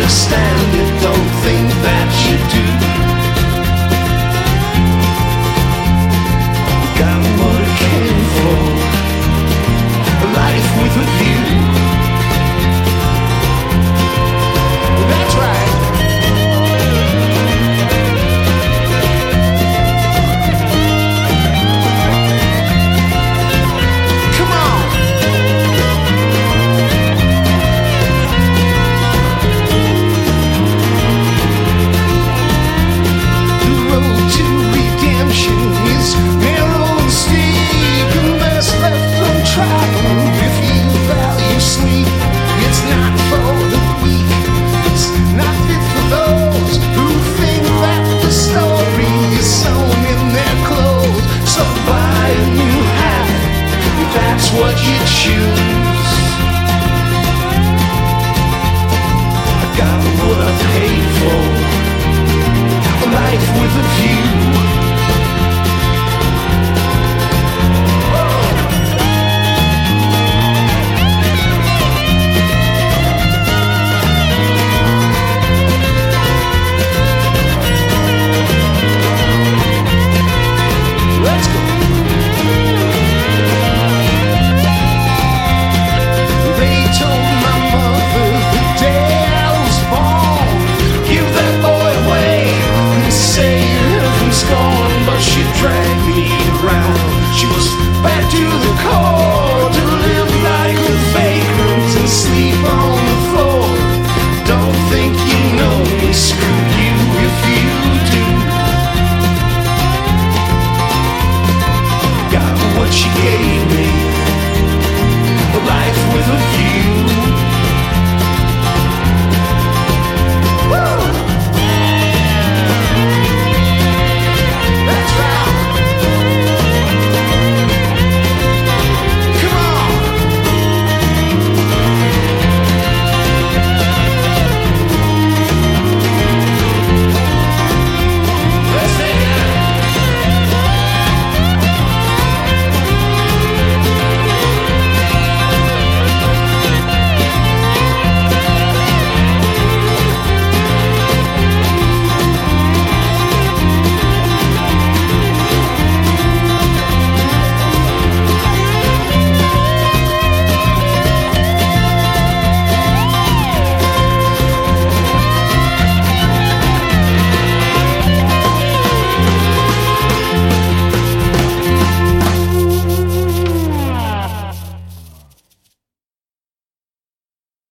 understand it, don't think that you do. Got what I came for, a life with a view. That's right. What you choose. I got what I paid for, a life with a view. Let's go. She dragged me around. She was back to the core.